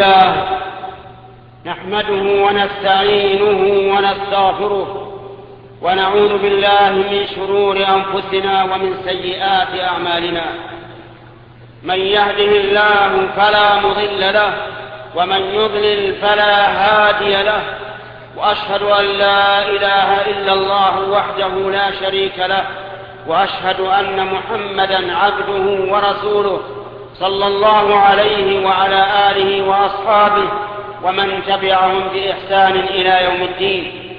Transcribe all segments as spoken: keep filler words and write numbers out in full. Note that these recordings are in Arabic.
لله نحمده ونستعينه ونستغفره ونعوذ بالله من شرور أنفسنا ومن سيئات أعمالنا. من يهده الله فلا مضل له ومن يضلل فلا هادي له، وأشهد أن لا إله إلا الله وحده لا شريك له، وأشهد أن محمدا عبده ورسوله صلى الله عليه وعلى آله وأصحابه ومن تبعهم بإحسان إلى يوم الدين.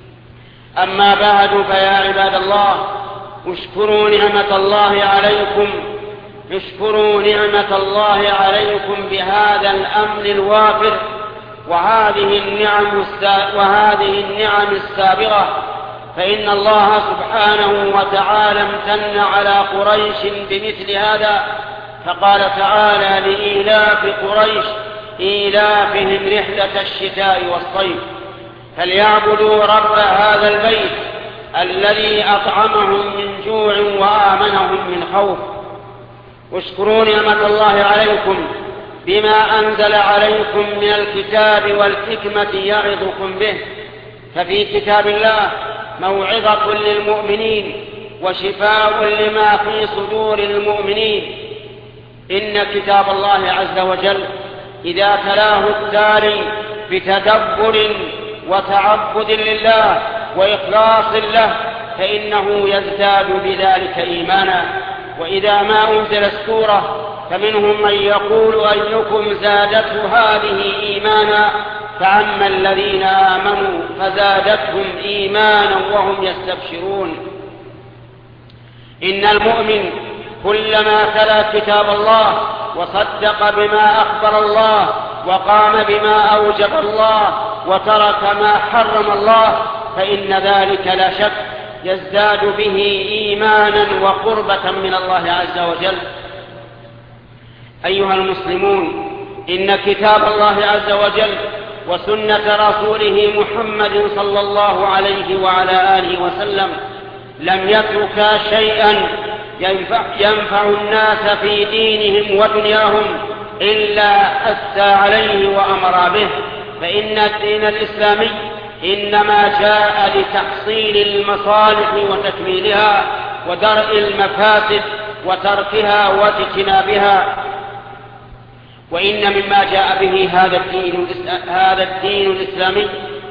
أما بعد، فيا عباد الله، اشكروا نعمة الله عليكم اشكروا نعمة الله عليكم بهذا الأمن الوافر وهذه النعم وهذه النعم السابغة، فإن الله سبحانه وتعالى امتن على قريش بمثل هذا، فقال تعالى: لإيلاف قريش إيلافهم رحلة الشتاء والصيف فليعبدوا رب هذا البيت الذي أطعمهم من جوع وآمنهم من خوف. اشكروا نعمة الله عليكم بما أنزل عليكم من الكتاب والحكمة يعظكم به، ففي كتاب الله موعظة للمؤمنين وشفاء لما في صدور المؤمنين. إن كتاب الله عز وجل إذا تلاه التالي بتدبر وتعبد لله وإخلاص له فإنه يزداد بذلك إيمانا. وإذا ما أنزلت سورة فمنهم من يقول أيكم زادته هذه إيمانا، فأما الذين آمنوا فزادتهم إيمانا وهم يستبشرون. إن المؤمن كلما تلا كتاب الله وصدق بما أخبر الله وقام بما أوجب الله وترك ما حرم الله فإن ذلك لا شك يزداد به إيمانا وقربة من الله عز وجل. أيها المسلمون، إن كتاب الله عز وجل وسنة رسوله محمد صلى الله عليه وعلى آله وسلم لم يتركا شيئا ينفع, ينفع الناس في دينهم ودنياهم إلا أثى عليه وأمر به، فإن الدين الإسلامي إنما جاء لتحصيل المصالح وتكميلها ودرء المفاسد وتركها واجتنابها. وإن مما جاء به هذا الدين, هذا الدين الإسلامي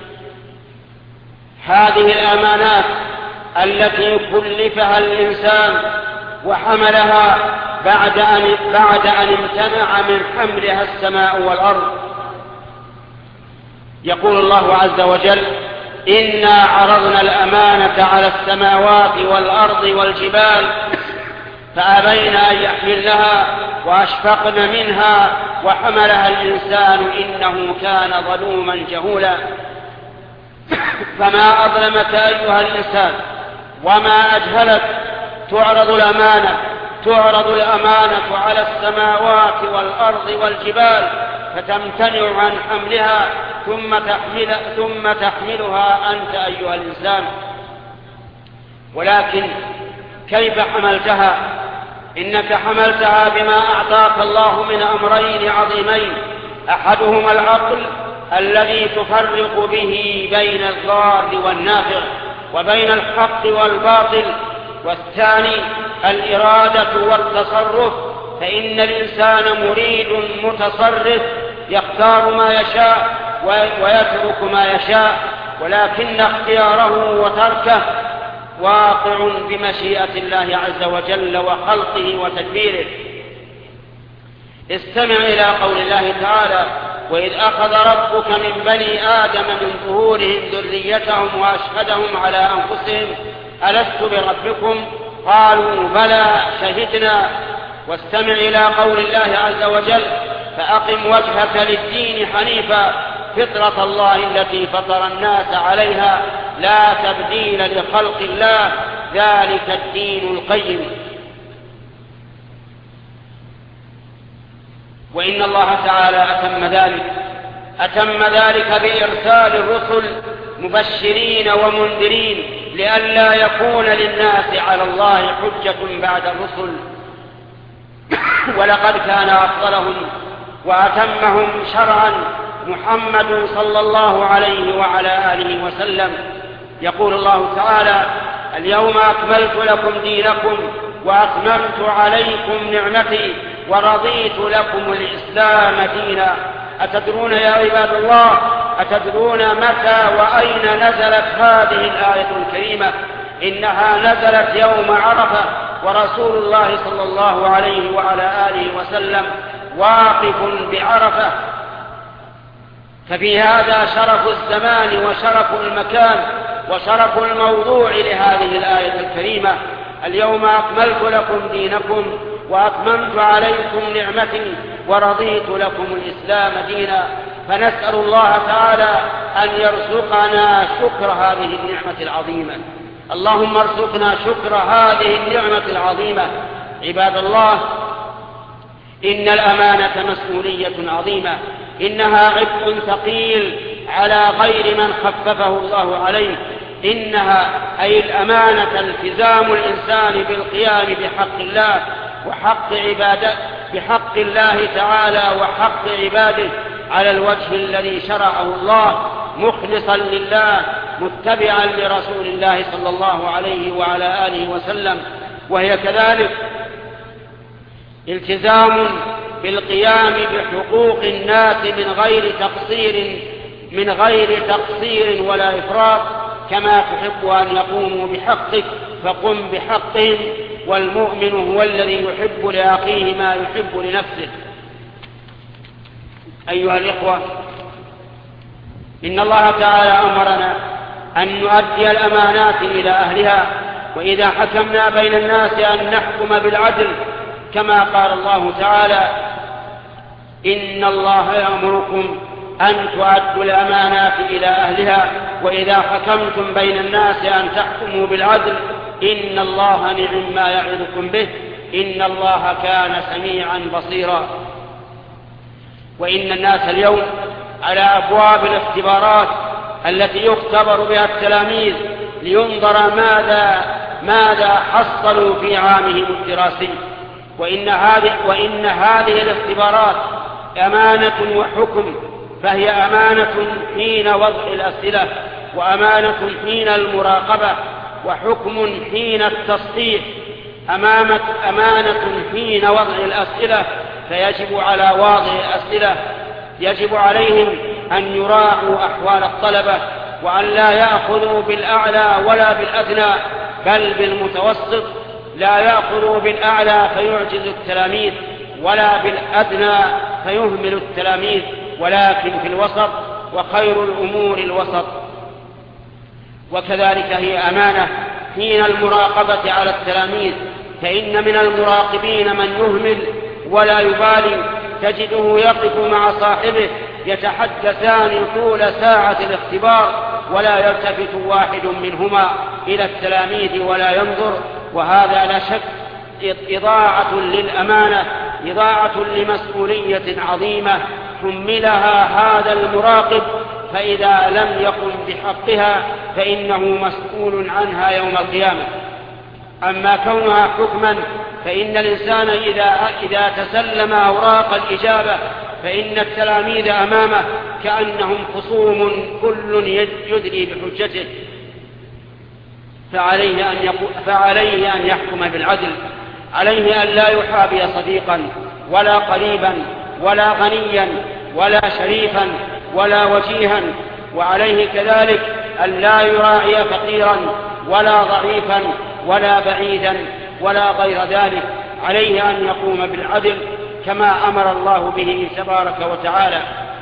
هذه الأمانات التي كلفها الإنسان وحملها بعد أن, بعد أن امتنع من حملها السماء والأرض. يقول الله عز وجل: إنا عرضنا الأمانة على السماوات والأرض والجبال فأبين أن يحملنها وأشفقن منها وحملها الإنسان إنه كان ظلوما جهولا. فما أظلمك أيها الإنسان وما أجهلك. تعرض الأمانة تعرض الأمانة على السماوات والأرض والجبال فتمتنع عن حملها ثم, تحمل ثم تحملها أنت أيها الإنسان. ولكن كيف حملتها؟ إنك حملتها بما أعطاك الله من أمرين عظيمين: أحدهما العقل الذي تفرق به بين الضار والنافع وبين الحق والباطل، والثاني الإرادة والتصرف، فإن الإنسان مريد متصرف يختار ما يشاء ويترك ما يشاء، ولكن اختياره وتركه واقع بمشيئة الله عز وجل وخلقه وتدبيره. استمع إلى قول الله تعالى: وإذ أخذ ربك من بني آدم من ظهورهم ذريتهم وأشهدهم على أنفسهم ألست بربكم قالوا بلى شهدنا. واستمع إلى قول الله عز وجل: فأقم وجهك للدين حنيفا فطرة الله التي فطر الناس عليها لا تبديل لخلق الله ذلك الدين القيم. وإن الله تعالى أتم ذلك أتم ذلك بإرسال الرسل مبشرين ومنذرين لئلا يكون للناس على الله حجة بعد الرسل. ولقد كان أفضلهم وأتمهم شرعا محمد صلى الله عليه وعلى آله وسلم. يقول الله تعالى: اليوم أكملت لكم دينكم وأتممت عليكم نعمتي ورضيت لكم الإسلام دينا. أتدرون يا عباد الله، أتدرون متى وأين نزلت هذه الآية الكريمة؟ إنها نزلت يوم عرفة، ورسول الله صلى الله عليه وعلى آله وسلم واقف بعرفة. ففي هذا شرف الزمان وشرف المكان وشرف الموضوع لهذه الآية الكريمة: اليوم أكملت لكم دينكم وأتممت عليكم نعمتي ورضيت لكم الإسلام دينا. فنسأل الله تعالى أن يرزقنا شكر هذه النعمة العظيمة. اللهم ارزقنا شكر هذه النعمة العظيمة. عباد الله، إن الأمانة مسؤولية عظيمة، إنها عبء ثقيل على غير من خففه الله عليه. إنها أي الأمانة التزام الإنسان بالقيام بحق الله وحق عباده بحق الله تعالى وحق عباده على الوجه الذي شرعه الله، مخلصا لله متبعا لرسول الله صلى الله عليه وعلى آله وسلم. وهي كذلك التزام بالقيام بحقوق الناس من غير تقصير من غير تقصير ولا إفراط، كما تحب أن يقوموا بحقك فقم بحقهم، والمؤمن هو الذي يحب لأخيه ما يحب لنفسه. أيها الإخوة، إن الله تعالى أمرنا أن نؤدي الأمانات إلى أهلها، وإذا حكمنا بين الناس أن نحكم بالعدل، كما قال الله تعالى: إن الله يأمركم أن تؤدوا الأمانات إلى أهلها وإذا حكمتم بين الناس أن تحكموا بالعدل إن الله نعم ما يعظكم به إن الله كان سميعا بصيرا. وإن الناس اليوم على أبواب الاختبارات التي يختبر بها التلاميذ لينظر ماذا ماذا حصلوا في عامهم الدراسي. وإن هذه, وإن هذه الاختبارات أمانة وحكم، فهي أمانة حين وضع الأسئلة، وأمانة حين المراقبة، وحكم حين التصحيح. أمامة أمانة حين وضع الأسئلة، فيجب على واضع الأسئلة يجب عليهم أن يراعوا أحوال الطلبة، وأن لا يأخذوا بالأعلى ولا بالأدنى، بل بالمتوسط. لا يأخذوا بالأعلى فيعجز التلاميذ، ولا بالأدنى فيهمل التلاميذ، ولكن في الوسط، وخير الأمور الوسط. وكذلك هي أمانة حين المراقبة على التلاميذ، فإن من المراقبين من يهمل ولا يبالي، تجده يقف مع صاحبه يتحدثان طول ساعة الاختبار ولا يلتفت واحد منهما إلى التلاميذ ولا ينظر. وهذا لا شك إضاعة للأمانة، إضاعة لمسؤولية عظيمة حملها هذا المراقب، فإذا لم يقم بحقها فإنه مسؤول عنها يوم القيامة. أما كونها حكما، فإن الإنسان إذا, إذا تسلم أوراق الإجابة فإن التلاميذ أمامه كأنهم خصوم كل يدري بحجته، فعليه أن, فعليه أن يحكم بالعدل. عليه أن لا يحابي صديقا ولا قريبا ولا غنيا ولا شريفا ولا وجيها، وعليه كذلك أن لا يراعي فقيرا ولا ضعيفا ولا بعيدا ولا غير ذلك. عليه أن يقوم بالعدل كما أمر الله به تبارك وتعالى.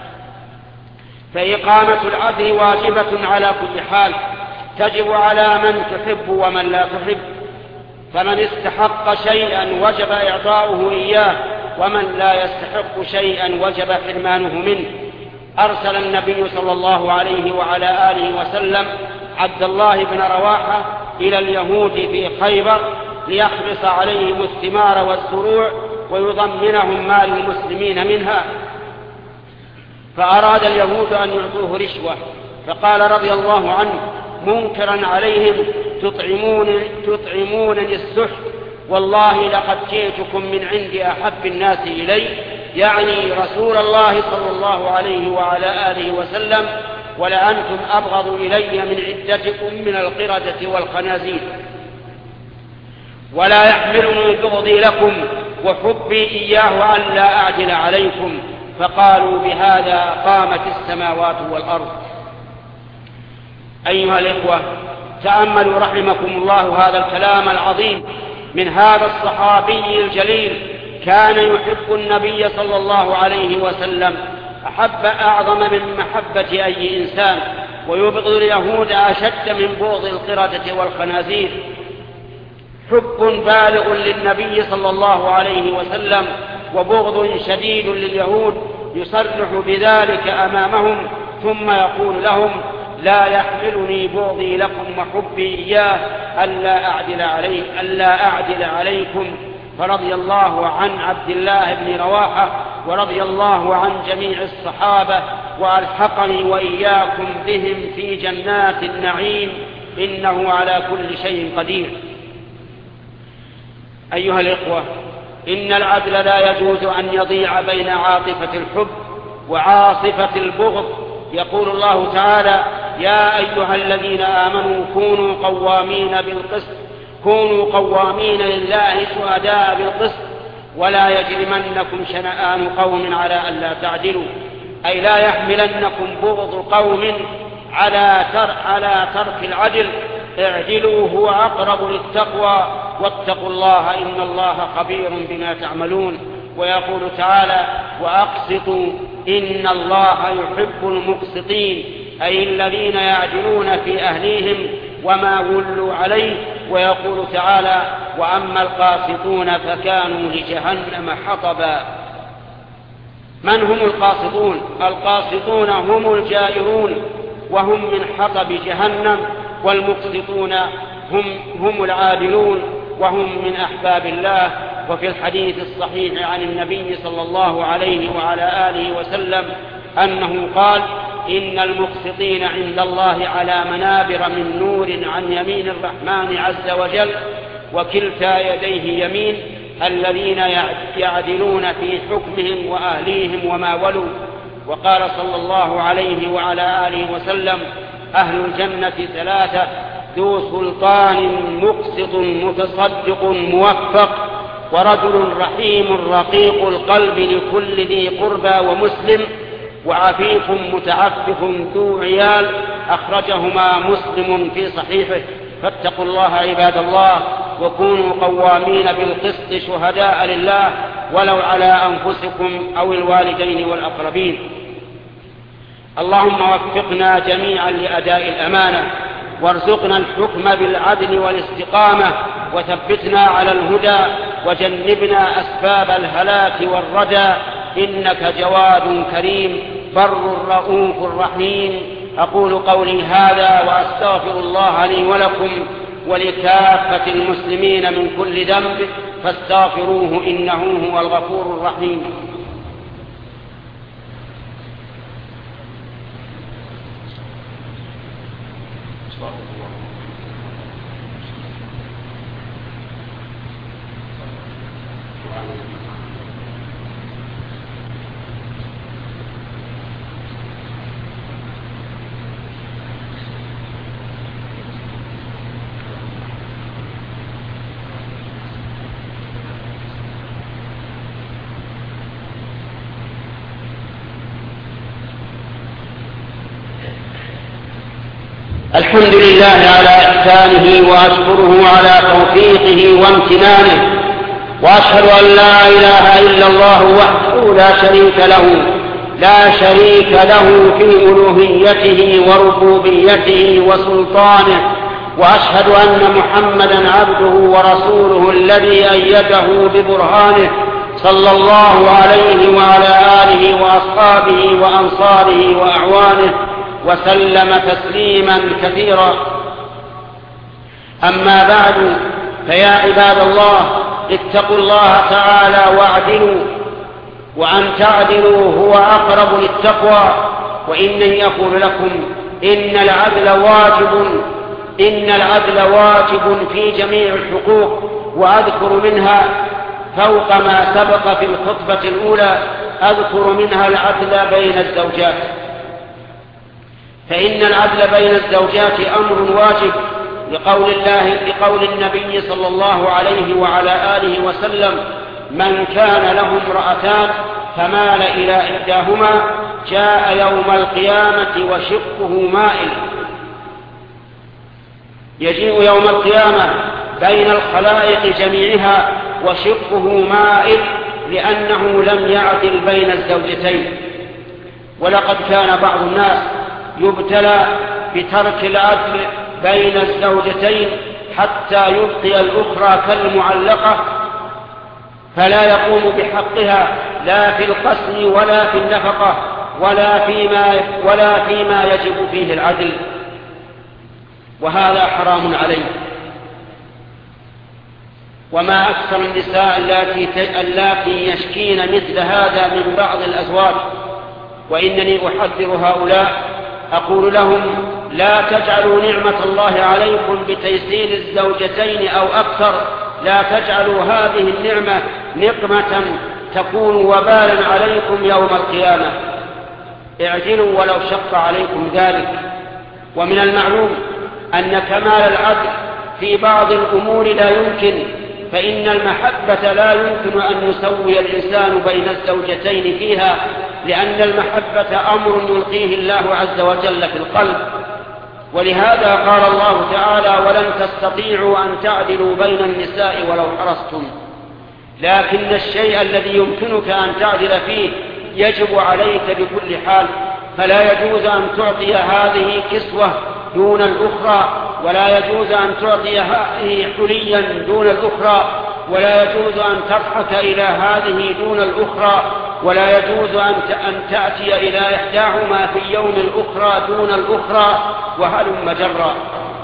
فإقامة العدل واجبة على كل حال، تجب على من تحب ومن لا تحب، فمن استحق شيئا وجب إعطاؤه إياه، ومن لا يستحق شيئا وجب حرمانه منه. أرسل النبي صلى الله عليه وعلى آله وسلم عبد الله بن رواحة إلى اليهود في خيبر ليحرص عليهم الثمار والزروع ويضمنهم مال المسلمين منها، فأراد اليهود أن يعطوه رشوة، فقال رضي الله عنه منكرا عليهم: تطعمون تطعمونني السحت، والله لقد جئتكم من عند أحب الناس إلي، يعني رسول الله صلى الله عليه وعلى آله وسلم: ولأنتم أبغض إلي من عدتكم من القردة والخنازير، ولا يحملني بغضي لكم وحبي إياه أن لا أعدل عليكم. فقالوا: بهذا قامت السماوات والأرض. أيها الإخوة، تأملوا رحمكم الله هذا الكلام العظيم من هذا الصحابي الجليل، كان يحب النبي صلى الله عليه وسلم أحب أعظم من محبة أي إنسان، ويبغض اليهود أشد من بغض القردة والخنازير. حب بالغ للنبي صلى الله عليه وسلم وبغض شديد لليهود، يصرح بذلك أمامهم ثم يقول لهم: لا يحملني بغضي لكم وحبي إياه ألا أعدل, علي ألا أعدل عليكم. فرضي الله عن عبد الله بن رواحة ورضي الله عن جميع الصحابة، وألحقني وإياكم بهم في جنات النعيم، إنه على كل شيء قدير. أيها الإخوة، إن العدل لا يجوز أن يضيع بين عاطفة الحب وعاصفة البغض. يقول الله تعالى: يا أيها الذين آمنوا كونوا قوامين بالقسط كونوا قوامين لله شهداء بالقسط ولا يجرمنكم شنآن قوم على ألا تعدلوا، أي لا يحملنكم بغض قوم على ترك, على ترك العدل. اعدلوا هو أقرب للتقوى واتقوا الله إن الله خبير بما تعملون. ويقول تعالى: وأقسطوا إن الله يحب المقسطين، أي الذين يعدلون في أهليهم وما ولوا عليه. ويقول تعالى: وأما القاسطون فكانوا لجهنم حطبا. من هم القاسطون؟ القاسطون هم الجائرون وهم من حطب جهنم، والمقسطون هم, هم العادلون وهم من أحباب الله. وفي الحديث الصحيح عن النبي صلى الله عليه وعلى آله وسلم أنه قال: إن المقسطين عند الله على منابر من نور عن يمين الرحمن عز وجل، وكلتا يديه يمين، الذين يعدلون في حكمهم وأهليهم وما ولوا. وقال صلى الله عليه وعلى آله وسلم: أهل الجنة ثلاثة: ذو سلطان مقسط متصدق موفق، ورجل رحيم رقيق القلب لكل ذي قربى ومسلم، وعفيف متعفف ذو عيال. أخرجهما مسلم في صحيحه. فاتقوا الله عباد الله، وكونوا قوامين بالقسط شهداء لله ولو على أنفسكم أو الوالدين والأقربين. اللهم وفقنا جميعا لأداء الأمانة، وارزقنا الحكم بالعدل والاستقامة، وثبتنا على الهدى، وجنبنا أسباب الهلاك والردى، إنك جواد كريم بر رؤوف رحيم. أقول قولي هذا وأستغفر الله لي ولكم ولكافة المسلمين من كل ذنب، فاستغفروه إنه هو الغفور الرحيم. الحمد لله على إحسانه، وأشكره على توفيقه وامتنانه، وأشهد أن لا إله إلا الله وحده لا شريك له لا شريك له في ألوهيته وربوبيته وسلطانه، وأشهد أن محمدا عبده ورسوله الذي أيده ببرهانه، صلى الله عليه وعلى آله وأصحابه وأنصاره وأعوانه، وسلم تسليما كثيرا. أما بعد، فيا عباد الله، اتقوا الله تعالى واعدلوا، وأن تعدلوا هو أقرب للتقوى. وإني أقول لكم إن العدل واجب إن العدل واجب في جميع الحقوق، وأذكر منها فوق ما سبق في الخطبة الأولى أذكر منها العدل بين الزوجات، فإن العدل بين الزوجات أمر واجب لقول الله لقول النبي صلى الله عليه وعلى آله وسلم: من كان له امرأتان فمال إلى إحداهما جاء يوم القيامة وشقه مائل. يجيء يوم القيامة بين الخلائق جميعها وشقه مائل لأنه لم يعدل بين الزوجتين. ولقد كان بعض الناس يبتلى بترك العدل بين الزوجتين حتى يبقي الأخرى كالمعلقة فلا يقوم بحقها لا في القسم ولا في النفقة ولا فيما, ولا فيما يجب فيه العدل، وهذا حرام عليه. وما أكثر النساء اللاتي يشكين مثل هذا من بعض الأزواج، وإنني أحذر هؤلاء أقول لهم: لا تجعلوا نعمة الله عليكم بتيسير الزوجتين أو أكثر، لا تجعلوا هذه النعمة نقمة تكون وبالا عليكم يوم القيامة. اعجلوا ولو شق عليكم ذلك. ومن المعلوم أن كمال العدل في بعض الأمور لا يمكن، فإن المحبة لا يمكن أن يسوي الإنسان بين الزوجتين فيها، لأن المحبة أمر يلقيه الله عز وجل في القلب. ولهذا قال الله تعالى: ولن تستطيعوا أن تعدلوا بين النساء ولو حرصتم. لكن الشيء الذي يمكنك أن تعدل فيه يجب عليك بكل حال، فلا يجوز أن تعطي هذه كسوة دون الأخرى، ولا يجوز أن تعطي هذه حليا دون الأخرى، ولا يجوز أن تضحك إلى هذه دون الأخرى، ولا يجوز أن تأتي إلى إحداهما في اليوم الأخرى دون الأخرى، وهلم جرا.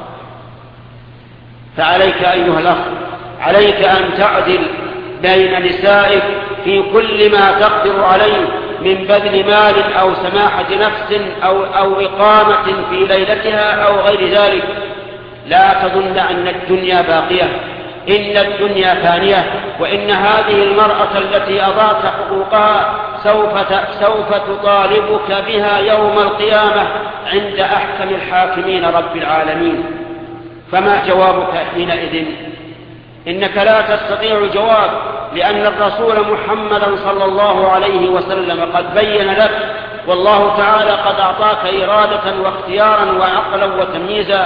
فعليك أيها الأخ، عليك أن تعدل بين نسائك في كل ما تقدر عليه من بذل مال أو سماحة نفس أو, أو إقامة في ليلتها أو غير ذلك. لا تظن أن الدنيا باقية، إن الدنيا فانية، وإن هذه المرأة التي أضاعت حقوقها سوف سوف تطالبك بها يوم القيامة عند أحكم الحاكمين رب العالمين. فما جوابك حينئذ؟ إنك لا تستطيع الجواب، لأن الرسول محمدا صلى الله عليه وسلم قد بين لك، والله تعالى قد أعطاك إرادة واختيارا وعقلا وتمييزا.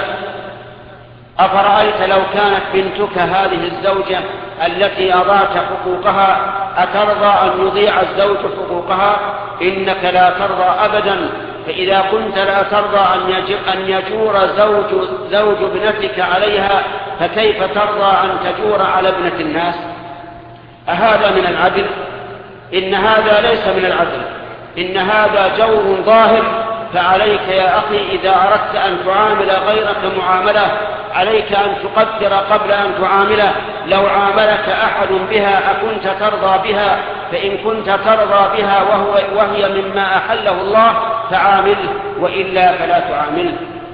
أفرأيت لو كانت بنتك هذه الزوجة التي أضاعت حقوقها أترضى أن يضيع الزوج حقوقها؟ إنك لا ترضى أبدا. فإذا كنت لا ترضى أن يجور زوج, زوج ابنتك عليها، فكيف ترضى أن تجور على ابنة الناس؟ أهذا من العدل؟ إن هذا ليس من العدل، إن هذا جور ظاهر. فعليك يا أخي إذا أردت أن تعامل غيرك معاملة، عليك أن تقدر قبل أن تعامله. لو عاملك أحد بها أكنت ترضى بها؟ فإن كنت ترضى بها وهو وهي مما أحله الله فعامله، وإلا فلا تعامله.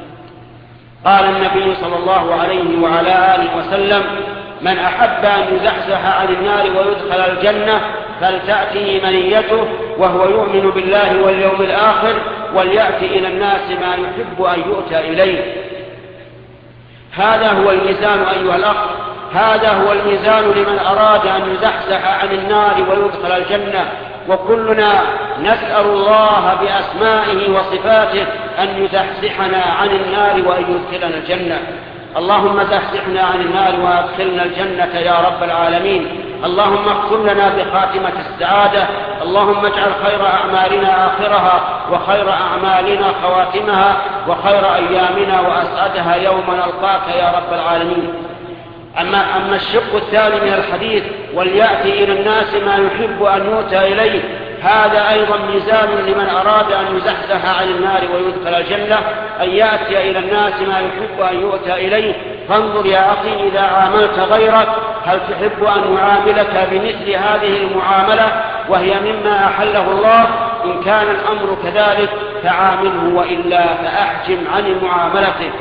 قال النبي صلى الله عليه وعلى آله وسلم: من أحب أن يزحزح عن النار ويدخل الجنة فلتأتيه منيته وهو يؤمن بالله واليوم الآخر وليأتي إلى الناس ما يحب أن يؤتى إليه. هذا هو الميزان أيها الأخ، هذا هو الميزان لمن أراد أن يزحزح عن النار ويدخل الجنة. وكلنا نسأل الله بأسمائه وصفاته أن يزحزحنا عن النار وأن يدخلنا الجنة. اللهم زحزحنا عن النار وادخلنا الجنة يا رب العالمين. اللهم اختم لنا بخاتمة السعادة. اللهم اجعل خير أعمالنا آخرها، وخير أعمالنا خواتمها، وخير أيامنا وأسعدها يوم نلقاك يا رب العالمين. أما, أما الشق الثاني من الحديث: وليأتي إلى الناس ما يحب أن يؤتى إليه، هذا أيضا ميزان لمن أراد أن يزحزح عن النار ويدخل الجنة، أن يأتي إلى الناس ما يحب أن يؤتى إليه. فانظر يا أخي إذا عاملت غيرك هل تحب أن يعاملك بمثل هذه المعاملة وهي مما أحله الله؟ إن كان الأمر كذلك فعامله، وإلا فأحجم عن معاملته.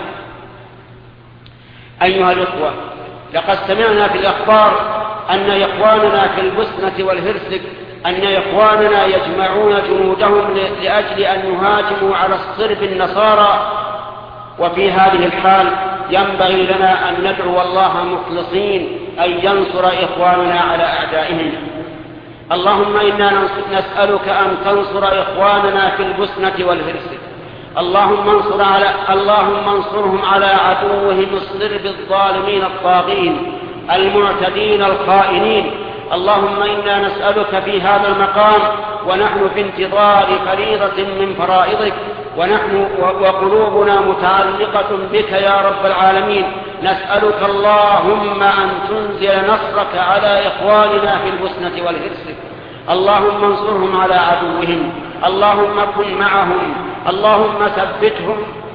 أيها الأخوة، لقد سمعنا في الأخبار أن إخواننا في البوسنة والهرسك أن إخواننا يجمعون جنودهم لأجل أن يهاجموا على الصرب النصارى، وفي هذه الحال ينبغي لنا أن ندعو الله مخلصين أن ينصر إخواننا على أعدائهم. اللهم إنا نسألك أن تنصر إخواننا في البوسنة والهرسك، اللهم انصر على اللهم انصرهم على عدوهم الصرب الظالمين الطاغين المعتدين الخائنين. اللهم إنا نسألك في هذا المقام ونحن في انتظار فريضة من فرائضك، ونحن وقلوبنا متعلقة بك يا رب العالمين، نسألك اللهم أن تنزل نصرك على إخواننا في البوسنة والهرسك. اللهم انصرهم على عدوهم، اللهم كن معهم، اللهم ثبتهم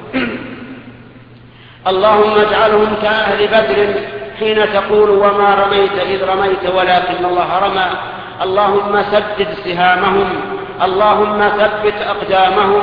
اللهم اجعلهم كأهل بدر حين تقول وما رميت إذ رميت ولكن الله رمى. اللهم سدد سهامهم، اللهم ثبت أقدامهم،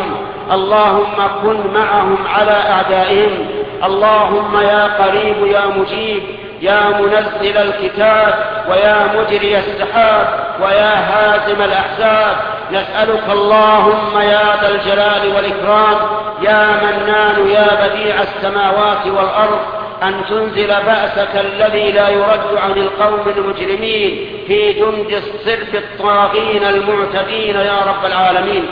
اللهم كن معهم على أعدائهم. اللهم يا قريب يا مجيب يا منزل الكتاب ويا مجري السحاب ويا هازم الأحزاب، نسألك اللهم يا ذا الجلال والإكرام يا منان يا بديع السماوات والأرض أن تنزل بأسك الذي لا يرد عن القوم المجرمين في جند الصرب الطاغين المعتدين يا رب العالمين.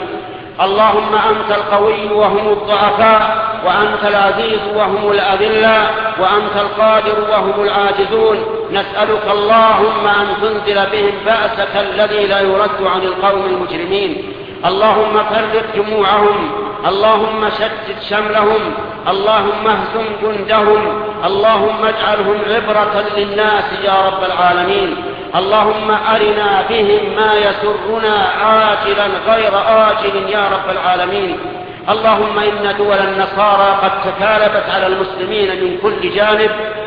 اللهم أنت القوي وهم الضعفاء، وأنت العزيز وهم الأذلاء، وأنت القادر وهم العاجزون، نسألك اللهم أن تنزل بهم بأسك الذي لا يرد عن القوم المجرمين. اللهم فرق جموعهم، اللهم شتت شملهم، اللهم اهزم جندهم، اللهم اجعلهم عبرة للناس يا رب العالمين. اللهم أرنا بهم ما يسرنا عاجلا غير آجل يا رب العالمين. اللهم إن دول النصارى قد تكالبت على المسلمين من كل جانب،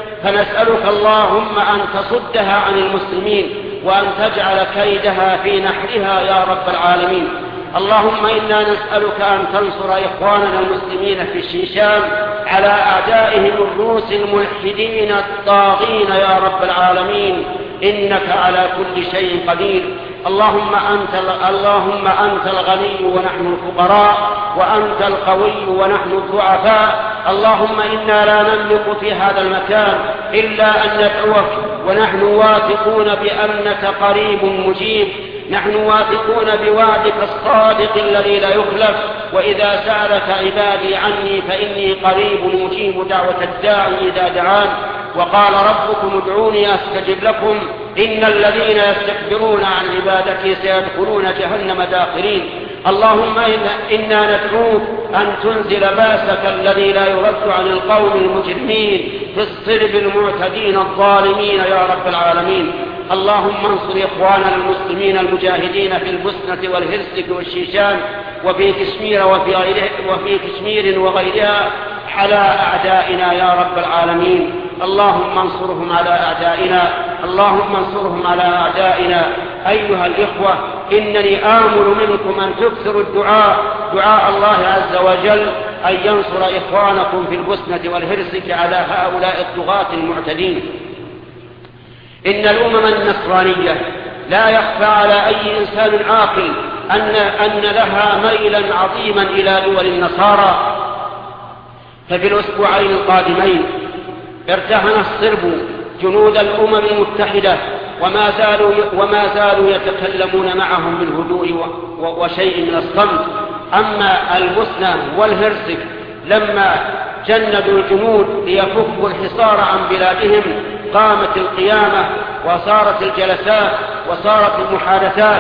فنسألك اللهم أن تصدها عن المسلمين وأن تجعل كيدها في نحرها يا رب العالمين. اللهم إنا نسألك أن تنصر إخواننا المسلمين في الشيشان على أعدائهم الروس الملحدين الطاغين يا رب العالمين، إنك على كل شيء قدير. اللهم أنت, اللهم أنت الغني ونحن الفقراء، وأنت القوي ونحن الضعفاء. اللهم إنا لا نملك في هذا المكان إلا أن ندعوك، ونحن واثقون بأنك قريب مجيب، نحن واثقون بوعدك الصادق الذي لا يخلف، وإذا سألك عبادي عني فإني قريب مجيب دعوة الداعي إذا دعان. وقال ربكم ادعوني أستجب لكم إن الذين يستكبرون عن عبادتي سيدخلون جهنم داخرين. اللهم إنا ندعوك أن تنزل باسك الذي لا يرد عن القوم المجرمين في الصرب المعتدين الظالمين يا رب العالمين. اللهم انصر إخواننا المسلمين المجاهدين في البوسنة والهرسك والشيشان وفي كشمير وفي, وفي كشمير وغيرها على أعدائنا يا رب العالمين. اللهم انصرهم على أعدائنا، اللهم انصرهم على أعدائنا. أيها الإخوة، إنني آمل منكم أن تكثروا الدعاء دعاء الله عز وجل أن ينصر إخوانكم في البوسنة والهرسك على هؤلاء الطغاة المعتدين. إن الأمم النصرانية لا يخفى على أي إنسان عاقل أن, أن لها ميلا عظيما إلى دول النصارى. ففي الأسبوعين القادمين ارتهن الصرب جنود الأمم المتحدة وما زالوا, وما زالوا يتكلمون معهم بالهدوء وشيء من الصمت. أما البوسنة والهرسك لما جندوا الجنود ليفكوا الحصار عن بلادهم قامت القيامة وصارت الجلسات وصارت المحادثات،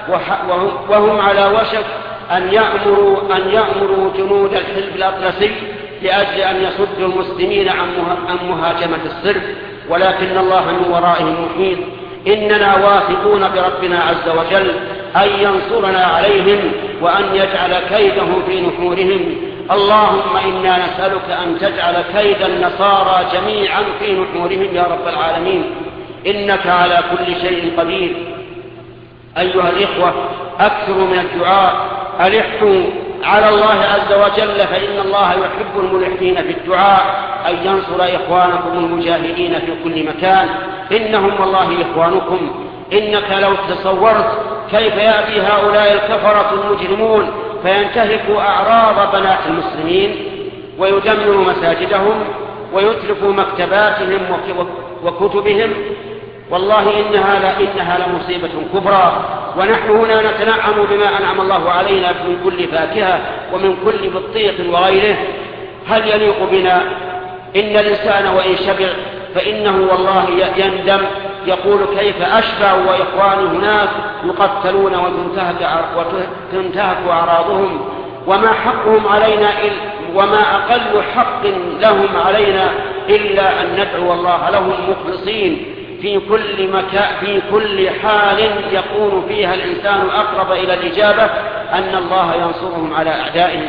وهم على وشك أن يأمروا, أن يأمروا جنود الحزب الأطلسي لأجل أن يصدوا المسلمين عن مهاجمة الصرب، ولكن الله من ورائهم محيط. إننا واثقون بربنا عز وجل أن ينصرنا عليهم وأن يجعل كيده في نحورهم. اللهم إنا نسألك أن تجعل كيد النصارى جميعا في نحورهم يا رب العالمين، إنك على كل شيء قدير. أيها الإخوة، أكثروا من الدعاء، ألحوا على الله عز وجل، فإن الله يحب الملحين في الدعاء أن ينصر إخوانكم المجاهدين في كل مكان. إنهم والله إخوانكم. إنك لو تصورت كيف يأتي هؤلاء الكفرة المجرمون فينتهكوا أعراض بنات المسلمين ويدمروا مساجدهم ويتلفوا مكتباتهم وكتبهم. والله إنها, لا إنها لمصيبة كبرى، ونحن هنا نتنعم بما أنعم الله علينا من كل فاكهة ومن كل بطيخ وغيره. هل يليق بنا؟ إن الإنسان وإن شبع فإنه والله يندم، يقول كيف أشبع وإخواني هناك يقتلون وتنتهك أعراضهم، وما حقهم علينا وما أقل حق لهم علينا إلا أن ندعو الله لهم مخلصين في كل مكان، في كل حال يكون فيها الإنسان أقرب إلى الإجابة، أن الله ينصرهم على أعدائهم.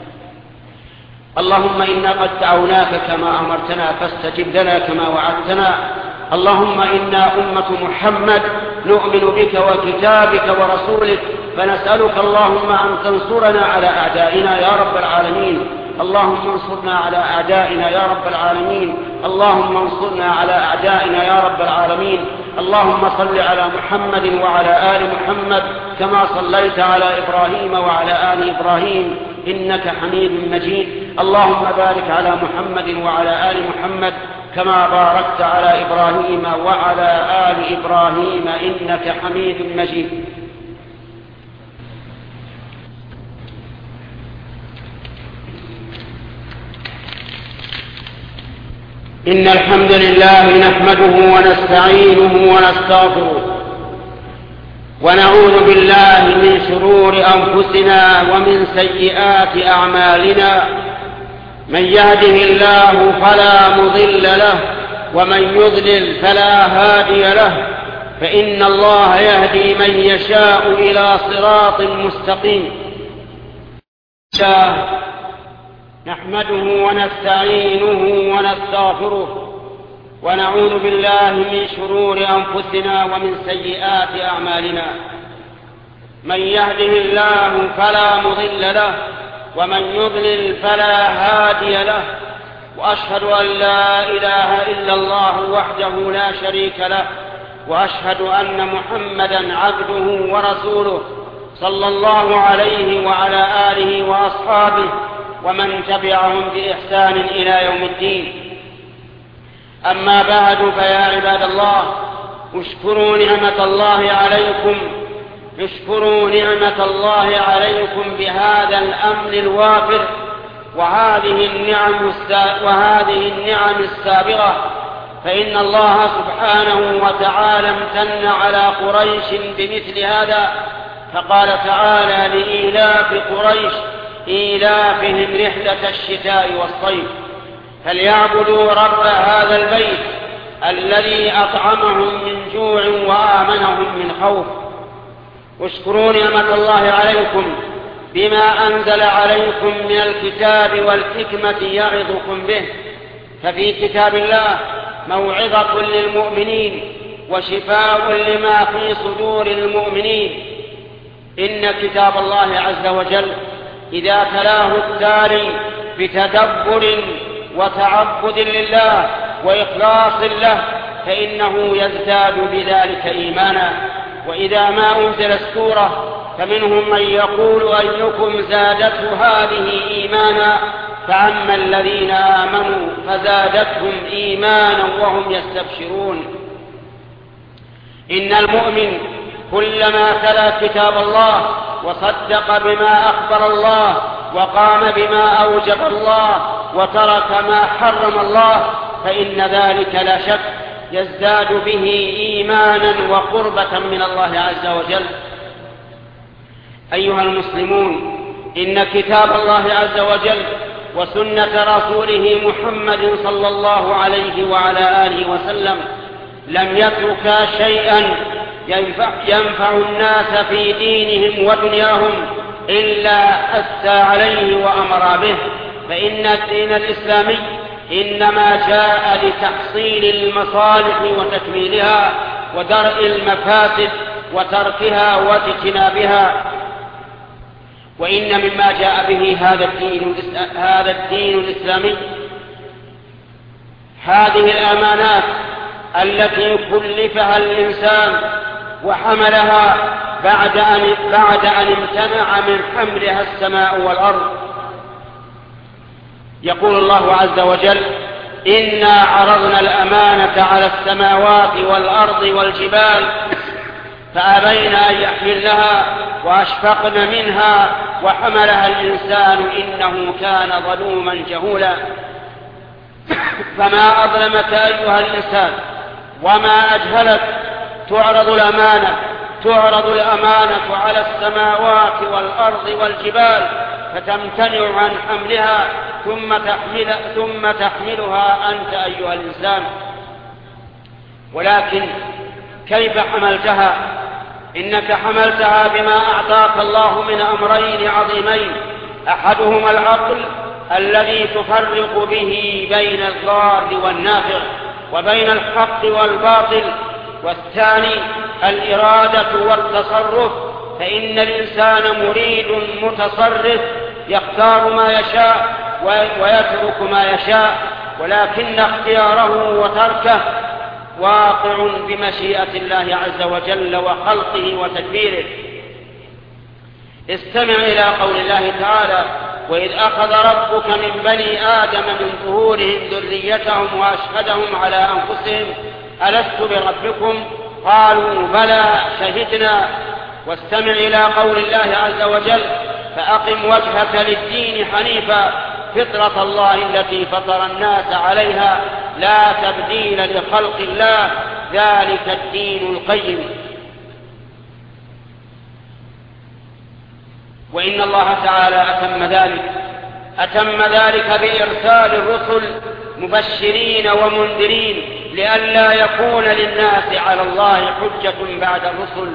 اللهم إنا قد دعوناك كما أمرتنا فاستجب لنا كما وعدتنا. اللهم إنا أمة محمد نؤمن بك وكتابك ورسولك، فنسألك اللهم أن تنصرنا على أعدائنا يا رب العالمين. اللهم انصرنا على أعدائنا يا رب العالمين. اللهم انصرنا على أعدائنا يا رب العالمين. اللهم صل على محمد وعلى آل محمد كما صليت على إبراهيم وعلى آل إبراهيم إنك حميد مجيد. اللهم بارك على محمد وعلى آل محمد كما باركت على إبراهيم وعلى آل إبراهيم إنك حميد مجيد. إن الحمد لله نحمده ونستعينه ونستغفره ونعوذ بالله من شرور أنفسنا ومن سيئات أعمالنا. من يهده الله فلا مضل له ومن يضلل فلا هادي له، فإن الله يهدي من يشاء إلى صراط مستقيم. نحمده ونستعينه ونستغفره ونعوذ بالله من شرور أنفسنا ومن سيئات أعمالنا. من يهده الله فلا مضل له ومن يضلل فلا هادي له، وأشهد أن لا إله إلا الله وحده لا شريك له، وأشهد أن محمدا عبده ورسوله صلى الله عليه وعلى آله وأصحابه ومن تبعهم بإحسان إلى يوم الدين. أما بعد، فيا عباد الله، اشكروا نعمة الله عليكم اشكروا نعمة الله عليكم بهذا الأمن الوافر وهذه النعم وهذه النعم السابغة، فإن الله سبحانه وتعالى امتن على قريش بمثل هذا، فقال تعالى لإيلاف قريش إيلافهم رحلة الشتاء والصيف فليعبدوا رب هذا البيت الذي أطعمهم من جوع وآمنهم من خوف. اشكروا نعمة الله عليكم بما أنزل عليكم من الكتاب والحكمة يعظكم به، ففي كتاب الله موعظة للمؤمنين وشفاء لما في صدور المؤمنين. إن كتاب الله عز وجل إذا تلاه التالي بتدبر وتعبد لله وإخلاص له فإنه يزداد بذلك إيمانا. وإذا ما أنزلت سورة فمنهم من يقول أيكم زادته هذه إيمانا، فأما الذين آمنوا فزادتهم إيمانا وهم يستبشرون. إن المؤمن كلما تلا كتاب الله وصدق بما أخبر الله وقام بما أوجب الله وترك ما حرم الله فإن ذلك لا شك يزداد به إيمانا وقربة من الله عز وجل. أيها المسلمون، إن كتاب الله عز وجل وسنة رسوله محمد صلى الله عليه وعلى آله وسلم لم يتركا شيئا ينفع, ينفع الناس في دينهم ودنياهم إلا أسى عليه وأمر به، فإن الدين الإسلامي إنما جاء لتحصيل المصالح وتكميلها ودرء المفاسد وتركها واجتنابها. وإن مما جاء به هذا الدين, هذا الدين الإسلامي هذه الأمانات التي كلفها الإنسان وحملها بعد أن, بعد أن امتنع من حملها السماء والأرض. يقول الله عز وجل: إنا عرضنا الأمانة على السماوات والأرض والجبال فأبين أن يحملنها وأشفقن منها وحملها الإنسان إنه كان ظلوما جهولا. فما أظلمك أيها الإنسان وما أجهلك. تعرض الأمانة تعرض الأمانة على السماوات والأرض والجبال فتمتنع عن حملها ثم, تحمل ثم تحملها أنت أيها الإنسان. ولكن كيف حملتها؟ إنك حملتها بما أعطاك الله من أمرين عظيمين: أحدهما العقل الذي تفرق به بين الضار والنافع وبين الحق والباطل، والثاني الإرادة والتصرف، فإن الإنسان مريد متصرف يختار ما يشاء ويترك ما يشاء، ولكن اختياره وتركه واقع بمشيئة الله عز وجل وخلقه وتدبيره. استمع إلى قول الله تعالى: وإذ أخذ ربك من بني آدم من ظهورهم ذريتهم وأشهدهم على أنفسهم ألست بربكم قالوا بلى شهدنا. واستمع إلى قول الله عز وجل: فأقم وجهك للدين حنيفا فطرة الله التي فطر الناس عليها لا تبديل لخلق الله ذلك الدين القيم. وإن الله تعالى أتم ذلك أتم ذلك بإرسال الرسل مبشرين ومنذرين لئلا يكون للناس على الله حجة بعد الرسل.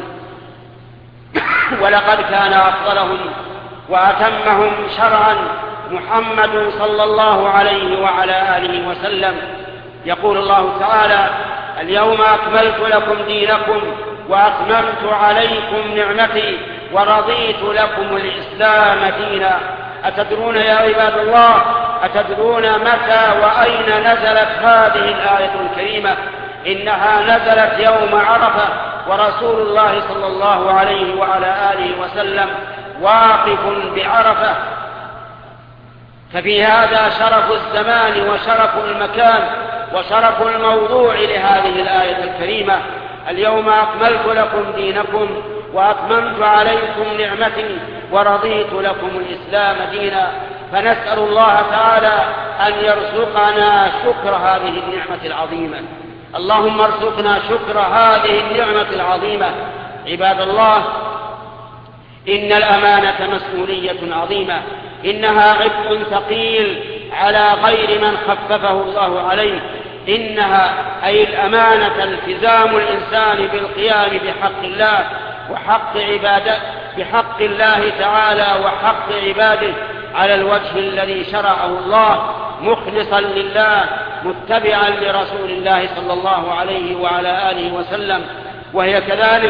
ولقد كان أفضلهم وأتمهم شرعا محمد صلى الله عليه وعلى آله وسلم. يقول الله تعالى: اليوم أكملت لكم دينكم وأتممت عليكم نعمتي ورضيت لكم الإسلام دينا. أتدرون يا عباد الله أتدرون متى وأين نزلت هذه الآية الكريمة؟ إنها نزلت يوم عرفة ورسول الله صلى الله عليه وعلى آله وسلم واقف بعرفة، ففي هذا شرف الزمان وشرف المكان وشرف الموضوع لهذه الآية الكريمة: اليوم أكملت لكم دينكم وأتممت عليكم نعمتي ورضيت لكم الإسلام دينا. فنسأل الله تعالى أن يرزقنا شكر هذه النعمة العظيمة. اللهم ارزقنا شكر هذه النعمة العظيمة. عباد الله، إن الأمانة مسؤولية عظيمة، إنها عبء ثقيل على غير من خففه الله عليه. إنها أي الأمانة التزام الإنسان بالقيام بحق الله وحق عباده بحق الله تعالى وحق عباده على الوجه الذي شرعه الله مخلصا لله متبعا لرسول الله صلى الله عليه وعلى آله وسلم. وهي كذلك